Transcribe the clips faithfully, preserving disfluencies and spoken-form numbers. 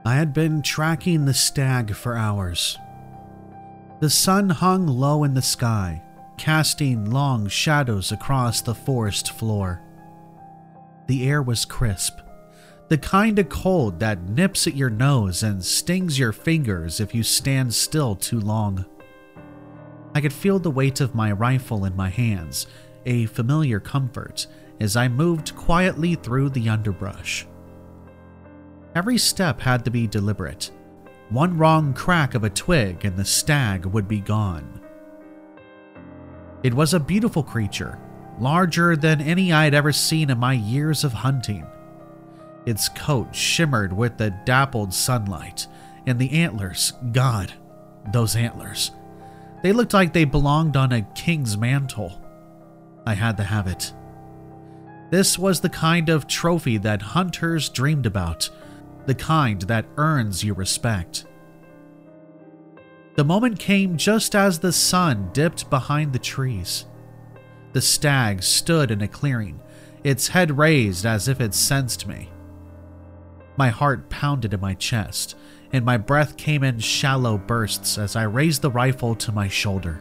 I had been tracking the stag for hours. The sun hung low in the sky, casting long shadows across the forest floor. The air was crisp, the kind of cold that nips at your nose and stings your fingers if you stand still too long. I could feel the weight of my rifle in my hands, a familiar comfort, as I moved quietly through the underbrush. Every step had to be deliberate. One wrong crack of a twig and the stag would be gone. It was a beautiful creature, larger than any I'd ever seen in my years of hunting. Its coat shimmered with the dappled sunlight, and the antlers, God, those antlers. They looked like they belonged on a king's mantle. I had to have it. This was the kind of trophy that hunters dreamed about, the kind that earns you respect. The moment came just as the sun dipped behind the trees. The stag stood in a clearing, its head raised as if it sensed me. My heart pounded in my chest, and my breath came in shallow bursts as I raised the rifle to my shoulder.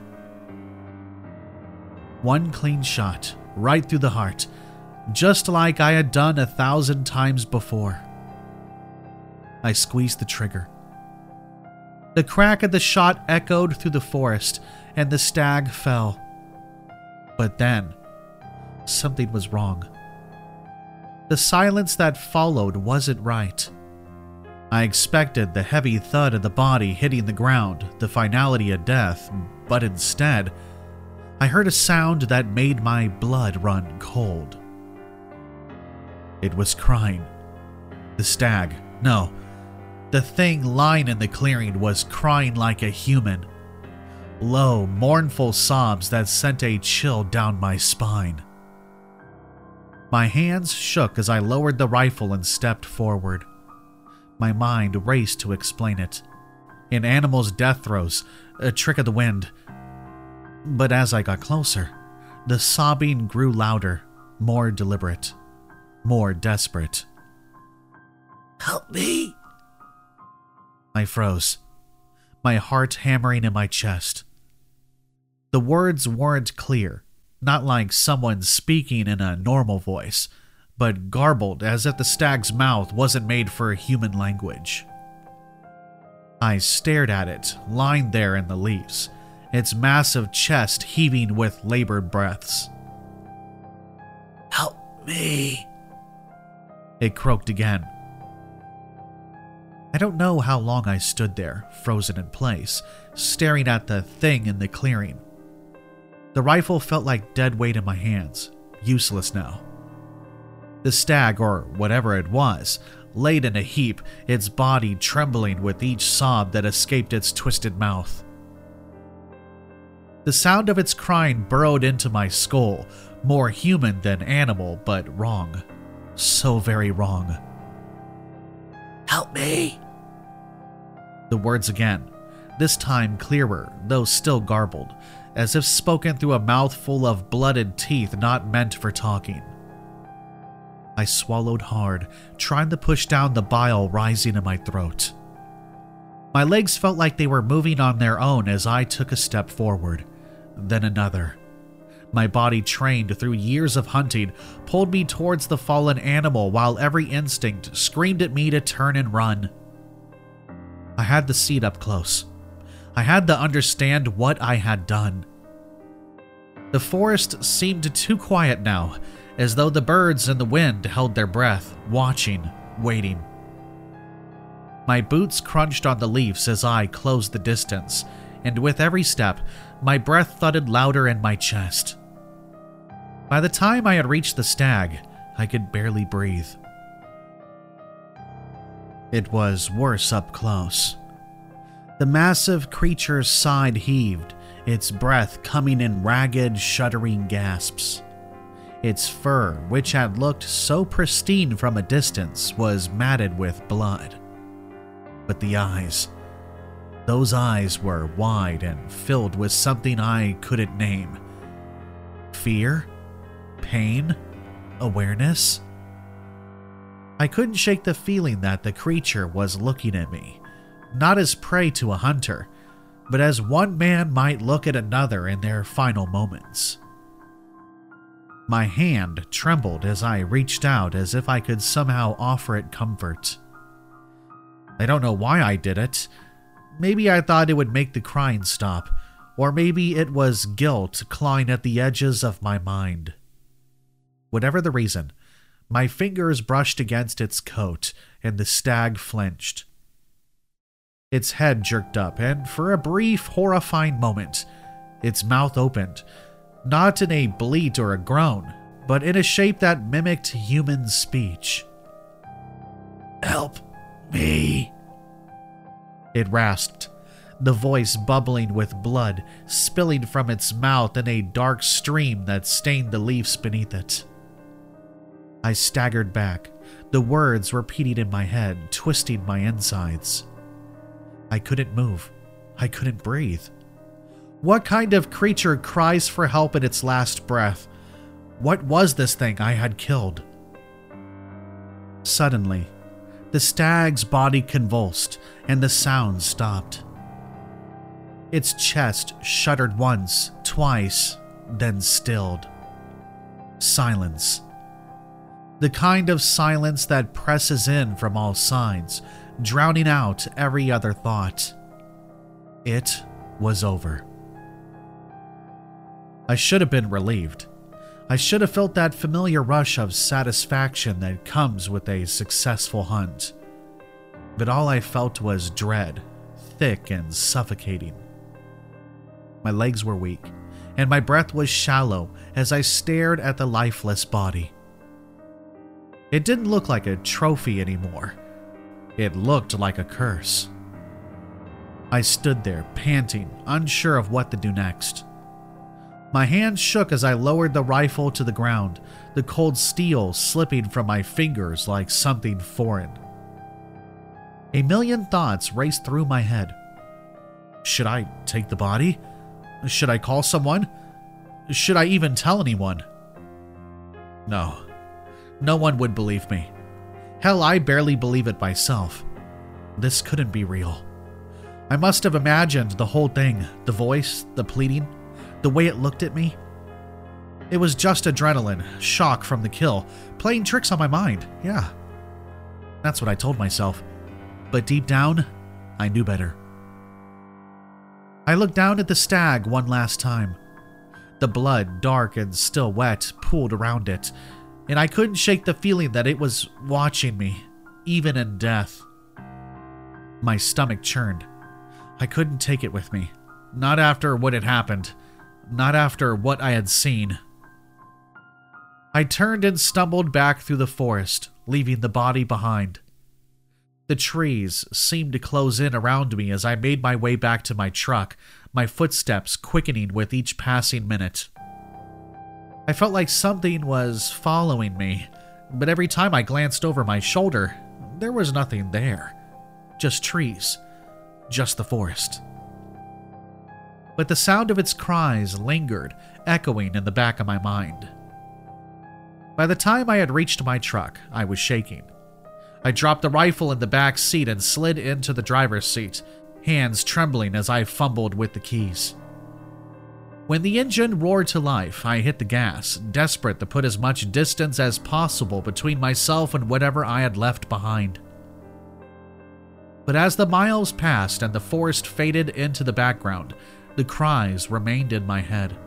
One clean shot, right through the heart, just like I had done a thousand times before. I squeezed the trigger. The crack of the shot echoed through the forest, and the stag fell. But then, something was wrong. The silence that followed wasn't right. I expected the heavy thud of the body hitting the ground, the finality of death, but instead, I heard a sound that made my blood run cold. It was crying. The stag, no, the thing lying in the clearing was crying like a human. Low, mournful sobs that sent a chill down my spine. My hands shook as I lowered the rifle and stepped forward. My mind raced to explain it. An animal's death throes, a trick of the wind. But as I got closer, the sobbing grew louder, more deliberate, more desperate. "Help me!" I froze, my heart hammering in my chest. The words weren't clear, not like someone speaking in a normal voice, but garbled as if the stag's mouth wasn't made for human language. I stared at it, lying there in the leaves, its massive chest heaving with labored breaths. "Help me!" It croaked again. I don't know how long I stood there, frozen in place, staring at the thing in the clearing. The rifle felt like dead weight in my hands, useless now. The stag, or whatever it was, laid in a heap, its body trembling with each sob that escaped its twisted mouth. The sound of its crying burrowed into my skull, more human than animal, but wrong. So very wrong. "Help me!" The words again, this time clearer, though still garbled, as if spoken through a mouthful of blooded teeth not meant for talking. I swallowed hard, trying to push down the bile rising in my throat. My legs felt like they were moving on their own as I took a step forward, then another. My body, trained through years of hunting, pulled me towards the fallen animal while every instinct screamed at me to turn and run. I had to see it up close. I had to understand what I had done. The forest seemed too quiet now, as though the birds and the wind held their breath, watching, waiting. My boots crunched on the leaves as I closed the distance, and with every step, my breath thudded louder in my chest. By the time I had reached the stag, I could barely breathe. It was worse up close. The massive creature's side heaved, its breath coming in ragged, shuddering gasps. Its fur, which had looked so pristine from a distance, was matted with blood. But the eyes, those eyes were wide and filled with something I couldn't name. Fear? Pain? Awareness? I couldn't shake the feeling that the creature was looking at me, not as prey to a hunter, but as one man might look at another in their final moments. My hand trembled as I reached out as if I could somehow offer it comfort. I don't know why I did it. Maybe I thought it would make the crying stop, or maybe it was guilt clawing at the edges of my mind. Whatever the reason, my fingers brushed against its coat, and the stag flinched. Its head jerked up, and for a brief, horrifying moment, its mouth opened, not in a bleat or a groan, but in a shape that mimicked human speech. "Help me," it rasped, the voice bubbling with blood, spilling from its mouth in a dark stream that stained the leaves beneath it. I staggered back, the words repeating in my head, twisting my insides. I couldn't move. I couldn't breathe. What kind of creature cries for help in its last breath? What was this thing I had killed? Suddenly, the stag's body convulsed, and the sound stopped. Its chest shuddered once, twice, then stilled. Silence. The kind of silence that presses in from all sides, drowning out every other thought. It was over. I should have been relieved. I should have felt that familiar rush of satisfaction that comes with a successful hunt. But all I felt was dread, thick and suffocating. My legs were weak, and my breath was shallow as I stared at the lifeless body. It didn't look like a trophy anymore. It looked like a curse. I stood there, panting, unsure of what to do next. My hands shook as I lowered the rifle to the ground, the cold steel slipping from my fingers like something foreign. A million thoughts raced through my head. Should I take the body? Should I call someone? Should I even tell anyone? No. No one would believe me. Hell, I barely believe it myself. This couldn't be real. I must have imagined the whole thing, the voice, the pleading, the way it looked at me. It was just adrenaline, shock from the kill, playing tricks on my mind, yeah. That's what I told myself. But deep down, I knew better. I looked down at the stag one last time. The blood, dark and still wet, pooled around it, and I couldn't shake the feeling that it was watching me, even in death. My stomach churned. I couldn't take it with me. Not after what had happened. Not after what I had seen. I turned and stumbled back through the forest, leaving the body behind. The trees seemed to close in around me as I made my way back to my truck, my footsteps quickening with each passing minute. I felt like something was following me, but every time I glanced over my shoulder, there was nothing there. Just trees. Just the forest. But the sound of its cries lingered, echoing in the back of my mind. By the time I had reached my truck, I was shaking. I dropped the rifle in the back seat and slid into the driver's seat, hands trembling as I fumbled with the keys. When the engine roared to life, I hit the gas, desperate to put as much distance as possible between myself and whatever I had left behind. But as the miles passed and the forest faded into the background, the cries remained in my head.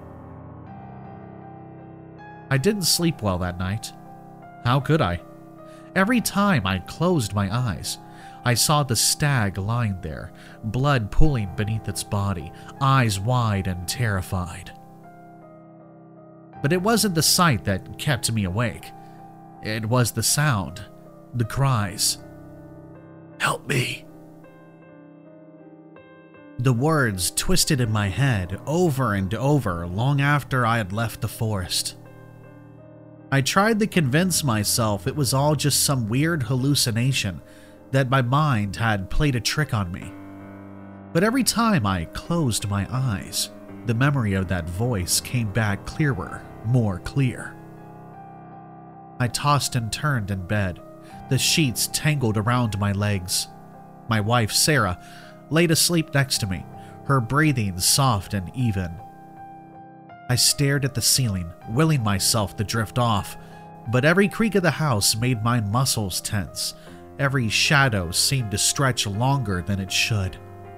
I didn't sleep well that night. How could I? Every time I closed my eyes, I saw the stag lying there, blood pooling beneath its body, eyes wide and terrified. But it wasn't the sight that kept me awake. It was the sound, the cries. "Help me." The words twisted in my head over and over long after I had left the forest. I tried to convince myself it was all just some weird hallucination, that my mind had played a trick on me. But every time I closed my eyes, the memory of that voice came back clearer, more clear. I tossed and turned in bed, the sheets tangled around my legs. My wife, Sarah, laid asleep next to me, her breathing soft and even. I stared at the ceiling, willing myself to drift off, but every creak of the house made my muscles tense. Every shadow seemed to stretch longer than it should.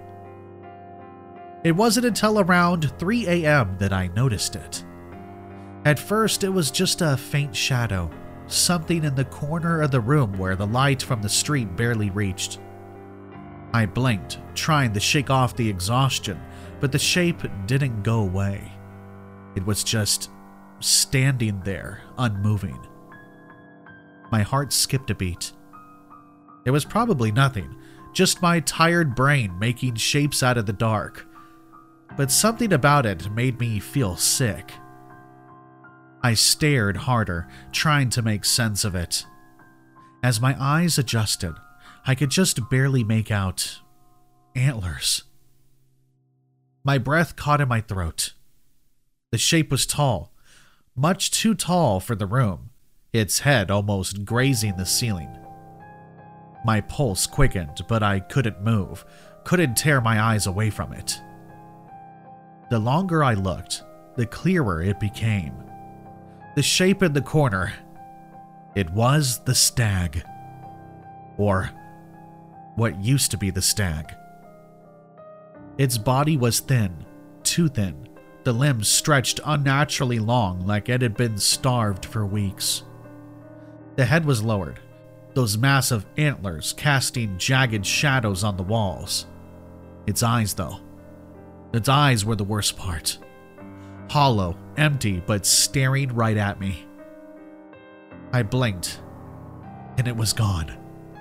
It wasn't until around three a.m. that I noticed it. At first, it was just a faint shadow, something in the corner of the room where the light from the street barely reached. I blinked, trying to shake off the exhaustion, but the shape didn't go away. It was just standing there, unmoving. My heart skipped a beat. It was probably nothing, just my tired brain making shapes out of the dark. But something about it made me feel sick. I stared harder, trying to make sense of it. As my eyes adjusted, I could just barely make out antlers. My breath caught in my throat. The shape was tall, much too tall for the room, its head almost grazing the ceiling. My pulse quickened, but I couldn't move, couldn't tear my eyes away from it. The longer I looked, the clearer it became. The shape in the corner, it was the stag. Or what used to be the stag. Its body was thin, too thin. The limbs stretched unnaturally long, like it had been starved for weeks. The head was lowered, those massive antlers casting jagged shadows on the walls. Its eyes, though. Its eyes were the worst part. Hollow, empty, but staring right at me. I blinked, and it was gone.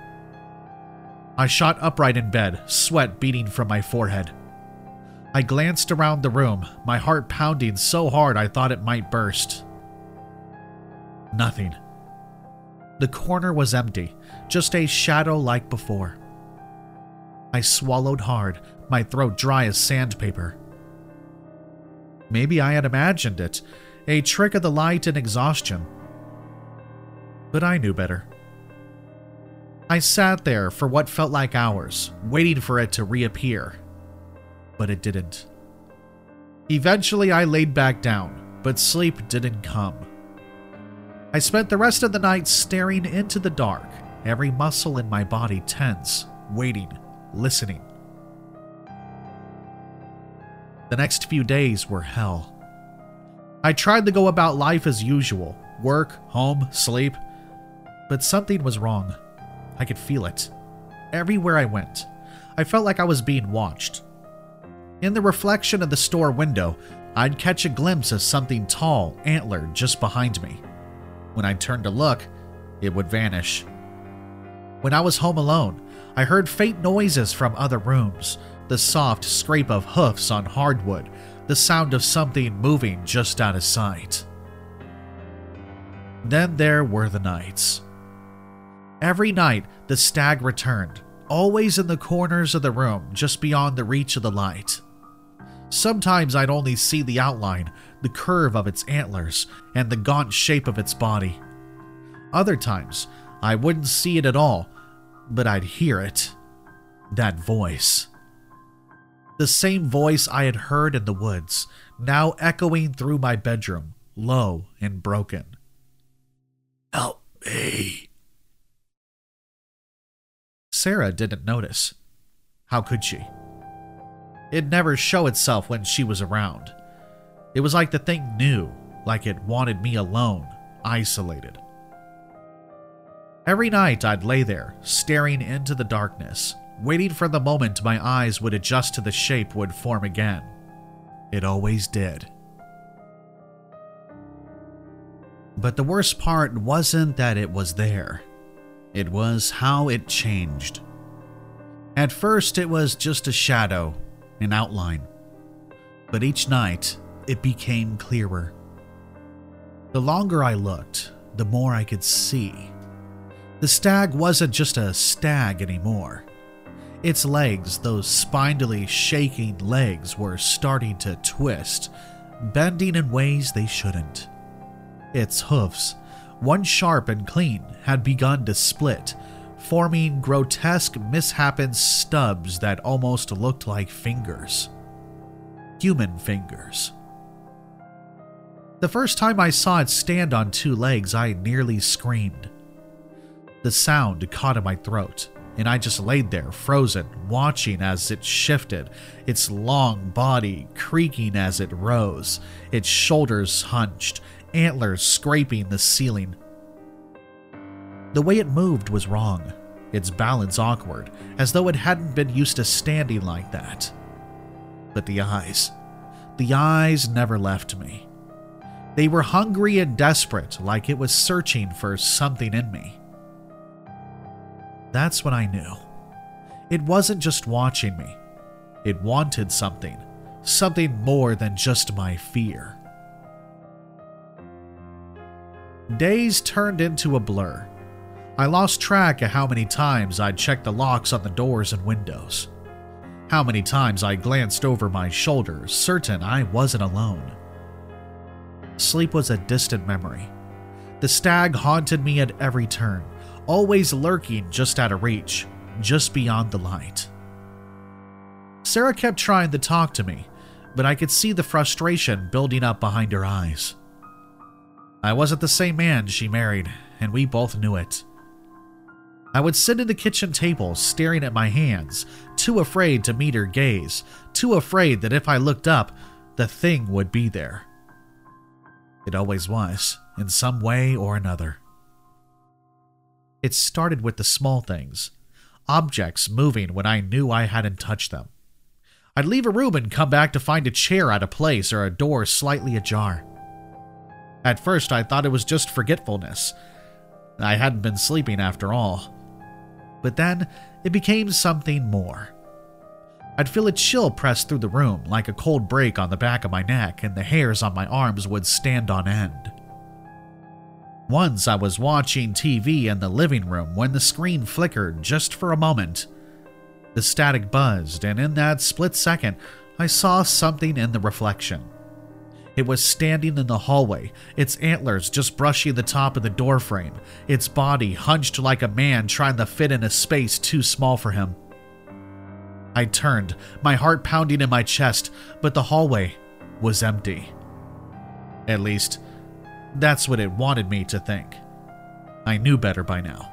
I shot upright in bed, sweat beading from my forehead. I glanced around the room, my heart pounding so hard I thought it might burst. Nothing. The corner was empty, just a shadow like before. I swallowed hard, my throat dry as sandpaper. Maybe I had imagined it, a trick of the light and exhaustion. But I knew better. I sat there for what felt like hours, waiting for it to reappear. But it didn't. Eventually, I laid back down, but sleep didn't come. I spent the rest of the night staring into the dark, every muscle in my body tense, waiting, listening. The next few days were hell. I tried to go about life as usual, work, home, sleep, but something was wrong. I could feel it. Everywhere I went, I felt like I was being watched. In the reflection of the store window, I'd catch a glimpse of something tall, antlered just behind me. When I'd turn to look, it would vanish. When I was home alone, I heard faint noises from other rooms, the soft scrape of hoofs on hardwood, the sound of something moving just out of sight. Then there were the nights. Every night, the stag returned, always in the corners of the room, just beyond the reach of the light. Sometimes I'd only see the outline, the curve of its antlers, and the gaunt shape of its body. Other times, I wouldn't see it at all, but I'd hear it. That voice. The same voice I had heard in the woods, now echoing through my bedroom, low and broken. Help me. Sarah didn't notice. How could she? It'd never show itself when she was around. It was like the thing knew, like it wanted me alone, isolated. Every night I'd lay there, staring into the darkness, waiting for the moment my eyes would adjust to the shape would form again. It always did. But the worst part wasn't that it was there. It was how it changed. At first, it was just a shadow, an outline. But each night, it became clearer. The longer I looked, the more I could see. The stag wasn't just a stag anymore. Its legs, those spindly, shaking legs, were starting to twist, bending in ways they shouldn't. Its hoofs, one sharp and clean, had begun to split, forming grotesque, misshapen stubs that almost looked like fingers. Human fingers. The first time I saw it stand on two legs, I nearly screamed. The sound caught in my throat, and I just laid there, frozen, watching as it shifted, its long body creaking as it rose, its shoulders hunched, antlers scraping the ceiling. The way it moved was wrong, its balance awkward, as though it hadn't been used to standing like that. But the eyes, the eyes never left me. They were hungry and desperate, like it was searching for something in me. That's when I knew. It wasn't just watching me. It wanted something, something more than just my fear. Days turned into a blur. I lost track of how many times I'd checked the locks on the doors and windows. How many times I glanced over my shoulder, certain I wasn't alone. Sleep was a distant memory. The stag haunted me at every turn, always lurking just out of reach, just beyond the light. Sarah kept trying to talk to me, but I could see the frustration building up behind her eyes. I wasn't the same man she married, and we both knew it. I would sit at the kitchen table staring at my hands, too afraid to meet her gaze, too afraid that if I looked up, the thing would be there. It always was, in some way or another. It started with the small things, objects moving when I knew I hadn't touched them. I'd leave a room and come back to find a chair out of place or a door slightly ajar. At first, I thought it was just forgetfulness. I hadn't been sleeping after all. But then, it became something more. I'd feel a chill press through the room, like a cold break on the back of my neck, and the hairs on my arms would stand on end. Once I was watching T V in the living room when the screen flickered just for a moment. The static buzzed, and in that split second, I saw something in the reflection. It was standing in the hallway, its antlers just brushing the top of the doorframe, its body hunched like a man trying to fit in a space too small for him. I turned, my heart pounding in my chest, but the hallway was empty. At least, that's what it wanted me to think. I knew better by now.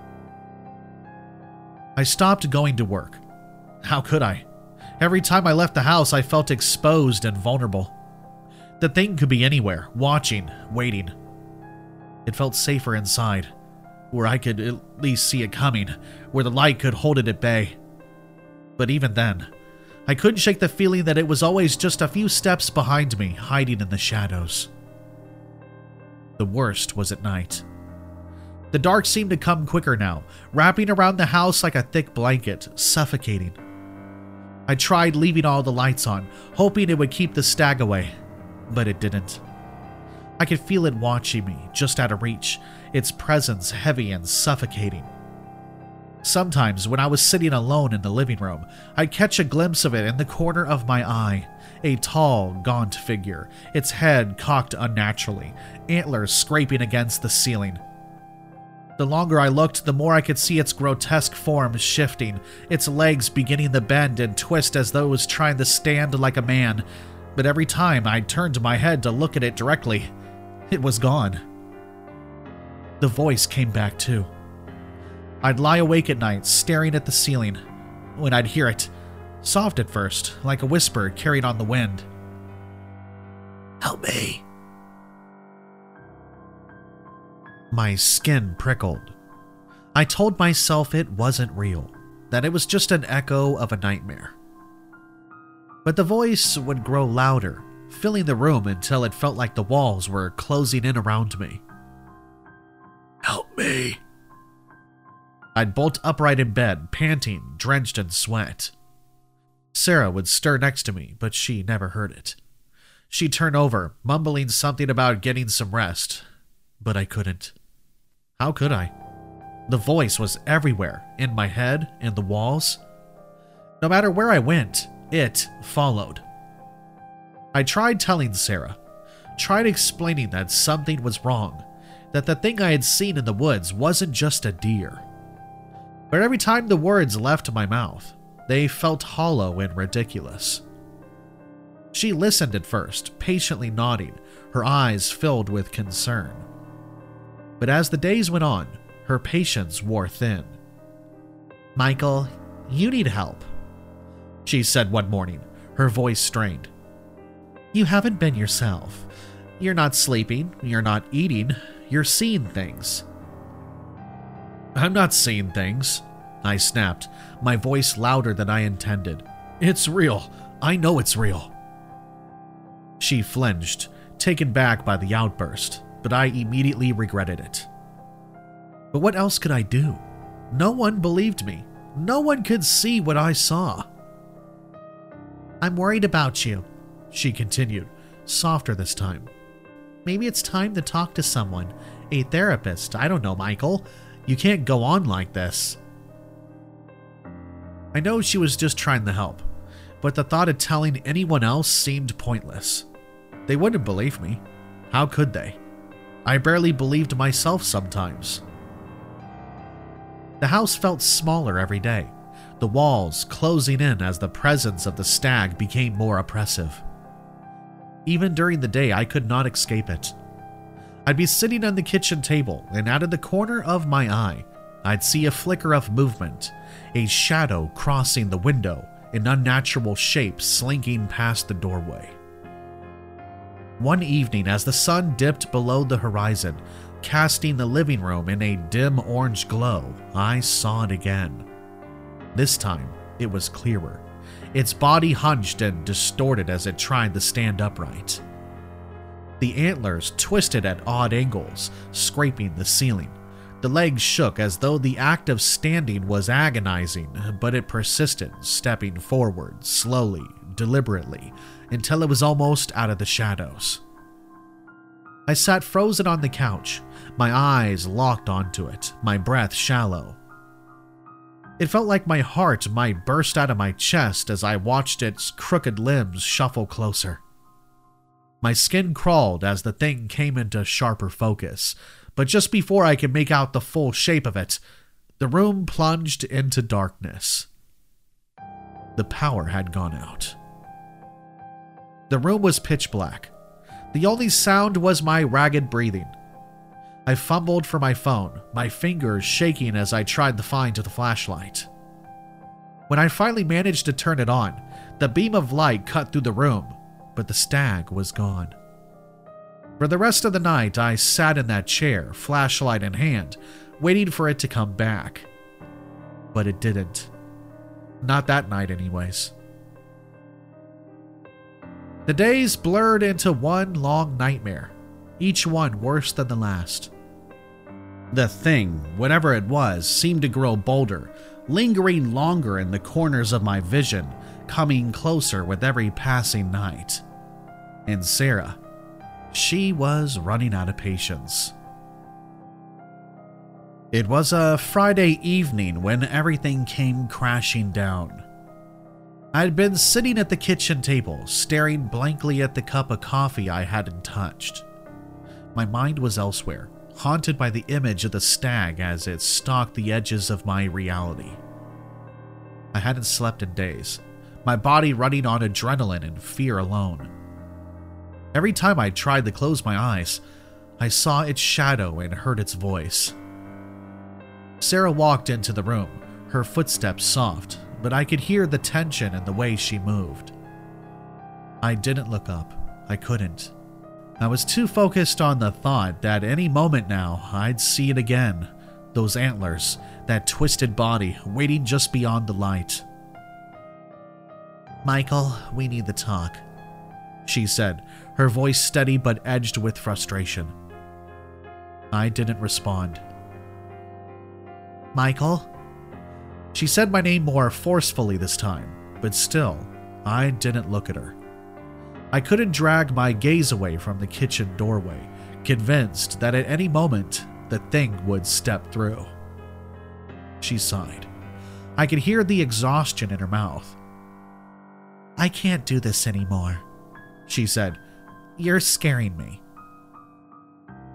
I stopped going to work. How could I? Every time I left the house, I felt exposed and vulnerable. The thing could be anywhere, watching, waiting. It felt safer inside, where I could at least see it coming, where the light could hold it at bay. But even then, I couldn't shake the feeling that it was always just a few steps behind me, hiding in the shadows. The worst was at night. The dark seemed to come quicker now, wrapping around the house like a thick blanket, suffocating. I tried leaving all the lights on, hoping it would keep the stag away, but it didn't. I could feel it watching me, just out of reach, its presence heavy and suffocating. Sometimes, when I was sitting alone in the living room, I'd catch a glimpse of it in the corner of my eye. A tall, gaunt figure, its head cocked unnaturally, antlers scraping against the ceiling. The longer I looked, the more I could see its grotesque form shifting, its legs beginning to bend and twist as though it was trying to stand like a man. But every time I turned my head to look at it directly, it was gone. The voice came back too. I'd lie awake at night, staring at the ceiling, when I'd hear it, soft at first, like a whisper carried on the wind. "Help me." My skin prickled. I told myself it wasn't real, that it was just an echo of a nightmare. But the voice would grow louder, filling the room until it felt like the walls were closing in around me. "Help me." I'd bolt upright in bed, panting, drenched in sweat. Sarah would stir next to me, but she never heard it. She'd turn over, mumbling something about getting some rest, but I couldn't. How could I? The voice was everywhere, in my head, in the walls. No matter where I went, it followed. I tried telling Sarah, tried explaining that something was wrong, that the thing I had seen in the woods wasn't just a deer. But every time the words left my mouth, they felt hollow and ridiculous. She listened at first, patiently nodding, her eyes filled with concern. But as the days went on, her patience wore thin. "Michael, you need help," she said one morning, her voice strained. "You haven't been yourself. You're not sleeping, you're not eating, you're seeing things." "I'm not seeing things," I snapped, my voice louder than I intended. "It's real. I know it's real." She flinched, taken back by the outburst, but I immediately regretted it. But what else could I do? No one believed me. No one could see what I saw. "I'm worried about you," she continued, softer this time. "Maybe it's time to talk to someone, a therapist. I don't know, Michael. You can't go on like this." I know she was just trying to help, but the thought of telling anyone else seemed pointless. They wouldn't believe me. How could they? I barely believed myself sometimes. The house felt smaller every day, the walls closing in as the presence of the stag became more oppressive. Even during the day, I could not escape it. I'd be sitting on the kitchen table, and out of the corner of my eye, I'd see a flicker of movement, a shadow crossing the window, an unnatural shape slinking past the doorway. One evening, as the sun dipped below the horizon, casting the living room in a dim orange glow, I saw it again. This time, it was clearer. Its body hunched and distorted as it tried to stand upright. The antlers twisted at odd angles, scraping the ceiling. The legs shook as though the act of standing was agonizing, but it persisted, stepping forward, slowly, deliberately, until it was almost out of the shadows. I sat frozen on the couch, my eyes locked onto it, my breath shallow. It felt like my heart might burst out of my chest as I watched its crooked limbs shuffle closer. My skin crawled as the thing came into sharper focus, but just before I could make out the full shape of it, the room plunged into darkness. The power had gone out. The room was pitch black. The only sound was my ragged breathing. I fumbled for my phone, my fingers shaking as I tried to find the flashlight. When I finally managed to turn it on, the beam of light cut through the room, but the stag was gone. For the rest of the night, I sat in that chair, flashlight in hand, waiting for it to come back. But it didn't. Not that night, anyways. The days blurred into one long nightmare, each one worse than the last. The thing, whatever it was, seemed to grow bolder, lingering longer in the corners of my vision, coming closer with every passing night. And Sarah, she was running out of patience. It was a Friday evening when everything came crashing down. I'd been sitting at the kitchen table, staring blankly at the cup of coffee I hadn't touched. My mind was elsewhere, haunted by the image of the stag as it stalked the edges of my reality. I hadn't slept in days, my body running on adrenaline and fear alone. Every time I tried to close my eyes, I saw its shadow and heard its voice. Sarah walked into the room, her footsteps soft, but I could hear the tension in the way she moved. I didn't look up. I couldn't. I was too focused on the thought that any moment now I'd see it again, those antlers, that twisted body waiting just beyond the light. "Michael, we need to talk," she said, her voice steady but edged with frustration. I didn't respond. "Michael?" She said my name more forcefully this time, but still, I didn't look at her. I couldn't drag my gaze away from the kitchen doorway, convinced that at any moment the thing would step through. She sighed. I could hear the exhaustion in her mouth. "I can't do this anymore," she said. "You're scaring me."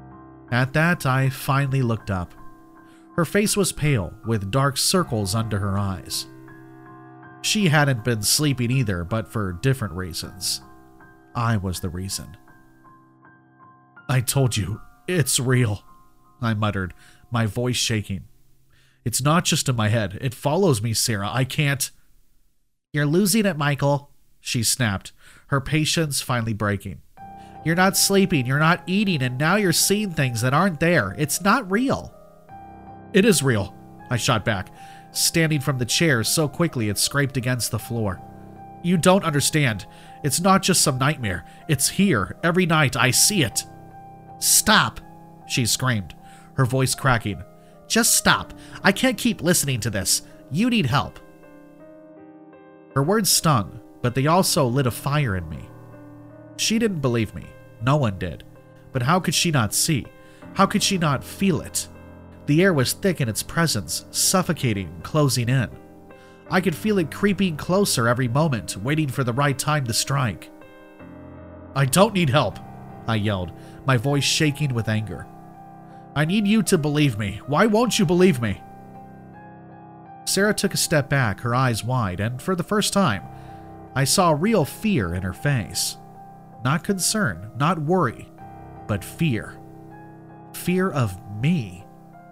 At that, I finally looked up. Her face was pale, with dark circles under her eyes. She hadn't been sleeping either, but for different reasons. I was the reason. "I told you, it's real," I muttered, my voice shaking. "It's not just in my head. It follows me, Sarah. I can't..." "You're losing it, Michael," she snapped, her patience finally breaking. "You're not sleeping, you're not eating, and now you're seeing things that aren't there. It's not real." "It is real," I shot back, standing from the chair so quickly it scraped against the floor. "You don't understand. It's not just some nightmare. It's here. Every night I see it." "Stop," she screamed, her voice cracking. "Just stop. I can't keep listening to this. You need help." Her words stung, but they also lit a fire in me. She didn't believe me. No one did. But how could she not see? How could she not feel it? The air was thick in its presence, suffocating, closing in. I could feel it creeping closer every moment, waiting for the right time to strike. "I don't need help," I yelled, my voice shaking with anger. "I need you to believe me. Why won't you believe me?" Sarah took a step back, her eyes wide, and for the first time, I saw real fear in her face. Not concern, not worry, but fear. Fear of me.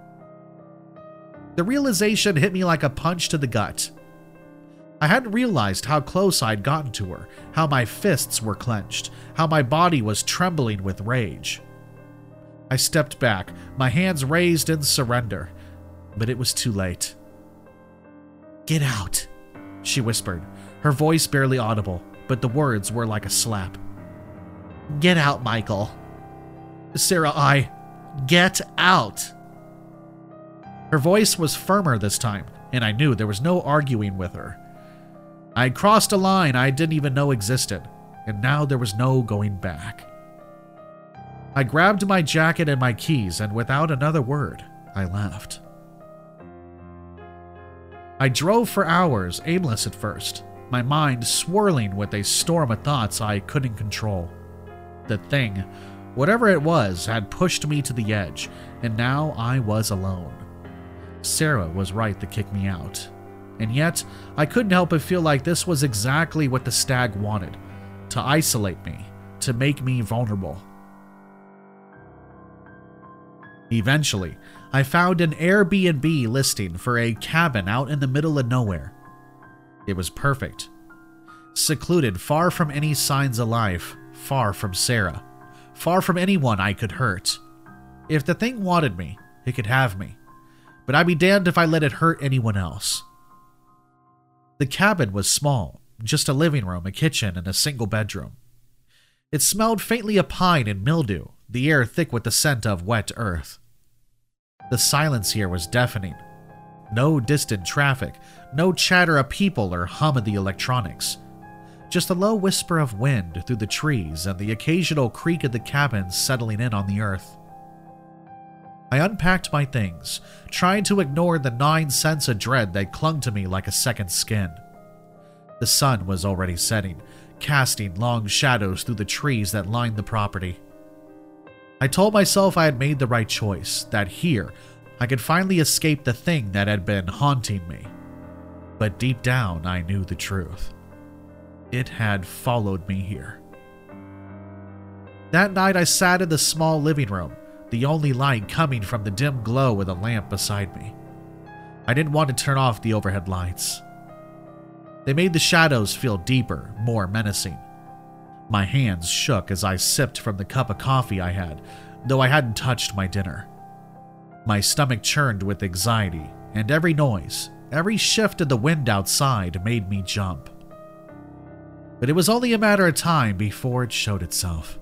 The realization hit me like a punch to the gut. I hadn't realized how close I'd gotten to her, how my fists were clenched, how my body was trembling with rage. I stepped back, my hands raised in surrender, but it was too late. "Get out," she whispered, her voice barely audible, but the words were like a slap. "Get out, Michael." "Sarah, I..." "Get out." Her voice was firmer this time, and I knew there was no arguing with her. I had crossed a line I didn't even know existed, and now there was no going back. I grabbed my jacket and my keys, and without another word, I left. I drove for hours, aimless at first, my mind swirling with a storm of thoughts I couldn't control. The thing, whatever it was, had pushed me to the edge, and now I was alone. Sarah was right to kick me out. And yet, I couldn't help but feel like this was exactly what the stag wanted, to isolate me, to make me vulnerable. Eventually, I found an Airbnb listing for a cabin out in the middle of nowhere. It was perfect. Secluded, far from any signs of life, far from Sarah, far from anyone I could hurt. If the thing wanted me, it could have me, but I'd be damned if I let it hurt anyone else. The cabin was small, just a living room, a kitchen, and a single bedroom. It smelled faintly of pine and mildew, the air thick with the scent of wet earth. The silence here was deafening. No distant traffic, no chatter of people or hum of the electronics. Just a low whisper of wind through the trees and the occasional creak of the cabin settling in on the earth. I unpacked my things, trying to ignore the gnawing sense of dread that clung to me like a second skin. The sun was already setting, casting long shadows through the trees that lined the property. I told myself I had made the right choice, that here I could finally escape the thing that had been haunting me. But deep down, I knew the truth. It had followed me here. That night I sat in the small living room, the only light coming from the dim glow of the lamp beside me. I didn't want to turn off the overhead lights. They made the shadows feel deeper, more menacing. My hands shook as I sipped from the cup of coffee I had, though I hadn't touched my dinner. My stomach churned with anxiety, and every noise, every shift of the wind outside made me jump. But it was only a matter of time before it showed itself.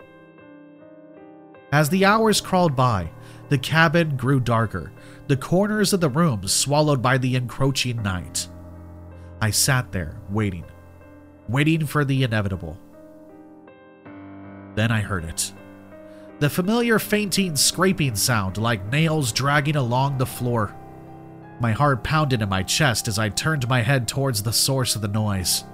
As the hours crawled by, the cabin grew darker, the corners of the room swallowed by the encroaching night. I sat there, waiting, waiting for the inevitable. Then I heard it. The familiar fainting scraping sound like nails dragging along the floor. My heart pounded in my chest as I turned my head towards the source of the noise.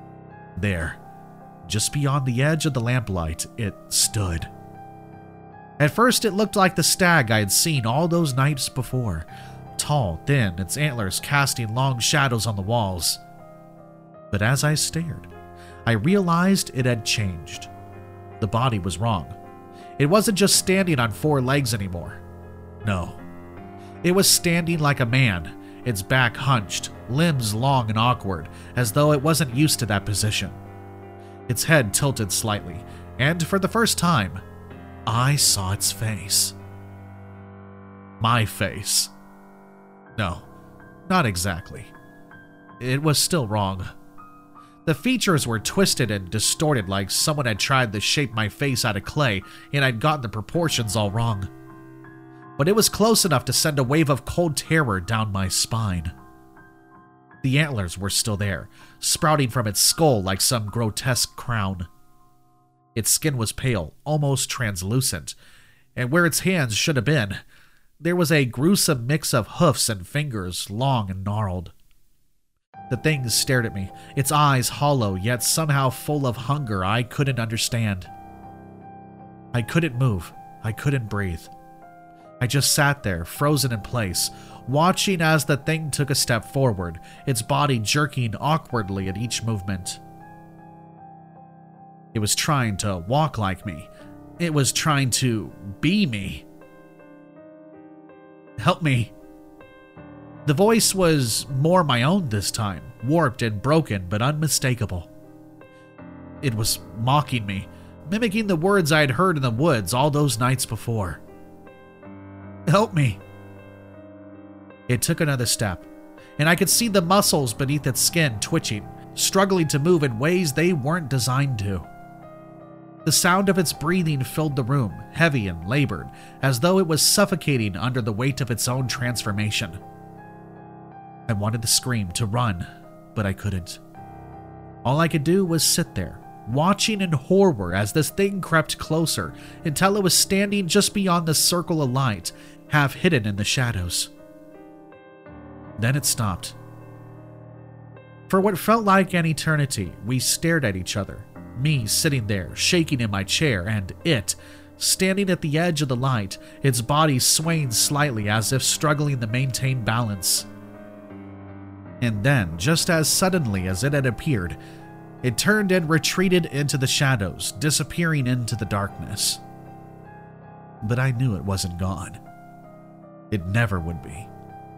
There, just beyond the edge of the lamplight, it stood. At first, it looked like the stag I had seen all those nights before. Tall, thin, its antlers casting long shadows on the walls. But as I stared, I realized it had changed. The body was wrong. It wasn't just standing on four legs anymore. No. It was standing like a man, its back hunched, limbs long and awkward, as though it wasn't used to that position. Its head tilted slightly, and for the first time, I saw its face. My face. No, not exactly. It was still wrong. The features were twisted and distorted like someone had tried to shape my face out of clay and I'd gotten the proportions all wrong. But it was close enough to send a wave of cold terror down my spine. The antlers were still there, sprouting from its skull like some grotesque crown. Its skin was pale, almost translucent, and where its hands should have been, there was a gruesome mix of hoofs and fingers, long and gnarled. The thing stared at me, its eyes hollow yet somehow full of hunger I couldn't understand. I couldn't move. I couldn't breathe. I just sat there, frozen in place, watching as the thing took a step forward, its body jerking awkwardly at each movement. It was trying to walk like me. It was trying to be me. Help me. The voice was more my own this time, warped and broken but unmistakable. It was mocking me, mimicking the words I had heard in the woods all those nights before. Help me. It took another step, and I could see the muscles beneath its skin twitching, struggling to move in ways they weren't designed to. The sound of its breathing filled the room, heavy and labored, as though it was suffocating under the weight of its own transformation. I wanted to scream, to run, but I couldn't. All I could do was sit there, watching in horror as this thing crept closer until it was standing just beyond the circle of light, half hidden in the shadows. Then it stopped. For what felt like an eternity, we stared at each other, me sitting there, shaking in my chair, and it, standing at the edge of the light, its body swaying slightly as if struggling to maintain balance. And then, just as suddenly as it had appeared, it turned and retreated into the shadows, disappearing into the darkness. But I knew it wasn't gone. It never would be.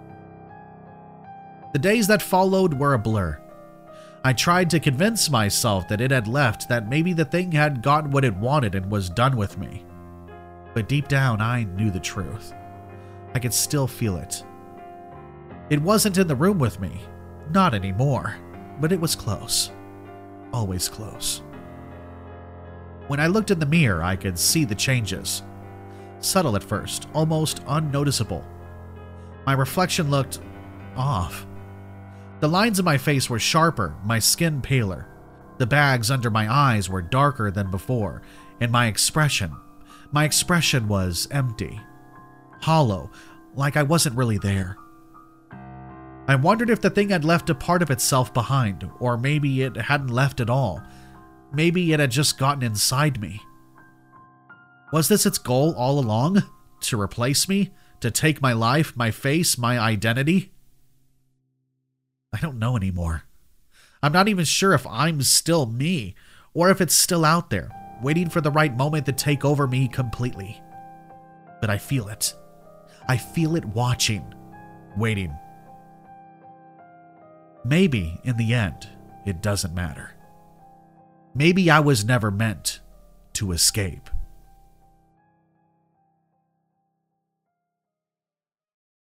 The days that followed were a blur. I tried to convince myself that it had left, that maybe the thing had gotten what it wanted and was done with me. But deep down, I knew the truth. I could still feel it. It wasn't in the room with me, not anymore, but it was close. Always close. When I looked in the mirror, I could see the changes. Subtle at first, almost unnoticeable. My reflection looked off. The lines of my face were sharper, my skin paler. The bags under my eyes were darker than before, and my expression, my expression was empty. Hollow, like I wasn't really there. I wondered if the thing had left a part of itself behind, or maybe it hadn't left at all. Maybe it had just gotten inside me. Was this its goal all along? To replace me? To take my life, my face, my identity? I don't know anymore. I'm not even sure if I'm still me, or if it's still out there, waiting for the right moment to take over me completely. But I feel it. I feel it watching, waiting. Maybe, in the end, it doesn't matter. Maybe I was never meant to escape.